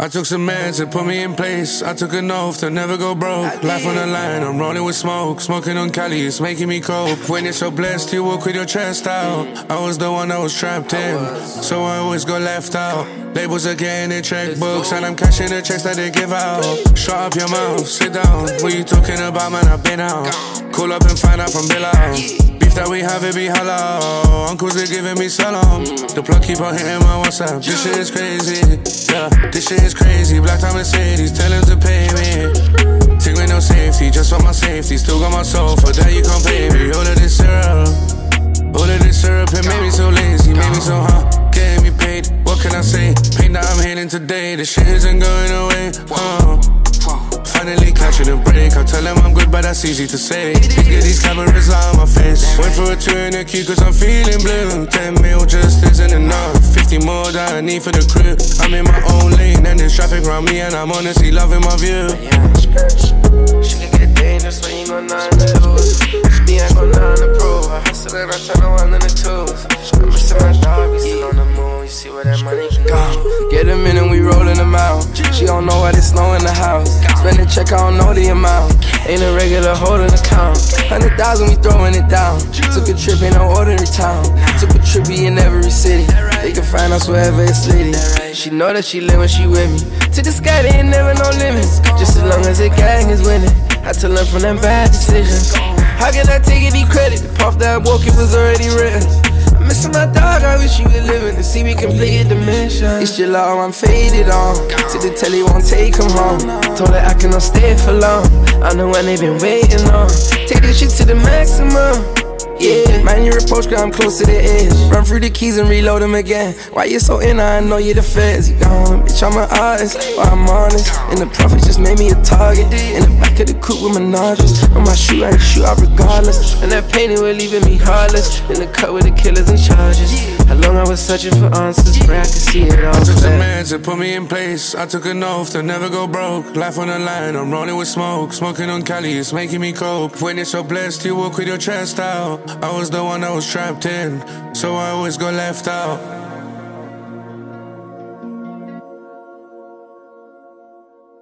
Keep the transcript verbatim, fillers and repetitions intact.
I took some meds to put me in place. I took an oath to never go broke. Life on the line, I'm rolling with smoke. Smoking on Cali, it's making me cope. When you're so blessed, you walk with your chest out. I was the one that was trapped in, so I always got left out. Labels are getting their checkbooks, and I'm cashing the checks that they give out. Shut up your mouth, sit down. What you talking about, man? I've been out. Call up and find out from Bill out. Beef that we have, it be halal. Uncles, they giving me salam. The plug keep on hitting my WhatsApp. This shit is crazy, yeah. This shit is crazy. Black time Mercedes, tell him to pay me. Take me no safety, just for my safety. Still got my soul, for that you can't pay me. All of this syrup, all of this syrup, it made me so lazy, made me so hot, getting me paid. What can I say? Pain that I'm healing today, the shit isn't going away. Uh. Finally catching a break. I tell them I'm good, but that's easy to say. Can't get these cameras out of my face. Wait for a two in the queue, cause I'm feeling blue. Ten mil just isn't enough. Fifty more that I need for the crew. I'm in my own lane, and there's traffic around me, and I'm honestly loving my view. She can get dangerous when you got nothing to lose. Me, I got nothing to prove. I hustle and I turn the one and the twos. I'm missing my dog, we still on the moon. You see where that money can go. Get them in and we rolling them out. She don't know why there's snow in the house. Spend a check, I don't know the amount. Ain't a regular holding account. Hundred thousand, we throwing it down. Took a trip in an ordinary town. Took a trip in every city. They can find us wherever it's litty. She know that she live when she with me. To the sky, they ain't never no limits. Just as long as the gang is winning. Had to learn from them bad decisions. How can I take any credit? The path that I walk, it was already written. I'm missing my dog, I wish you were living to see me complete the mission. It's July, I'm faded on. To the telly, won't take him home. Told her I cannot stay for long. I know when they've been waiting on. Take this shit to the maximum. Yeah, man, you're a post, I'm close to the edge. Run through the keys and reload them again. Why you so in? I know you're the feds. You gone, bitch, I'm an artist. While I'm honest, and the prophet just made me a target. In the back of the coupe with my nostrils. On my shoe, I shoot out regardless. And that painting was leaving me heartless. In the cut with the killers and charges. How long I was searching for answers, pray I could see it all. I took some meds to put me in place. I took an oath to never go broke. Life on the line, I'm rolling with smoke. Smoking on Cali, it's making me cope. When you're so blessed, you walk with your chest out. I was the one that was trapped in, so I always got left out.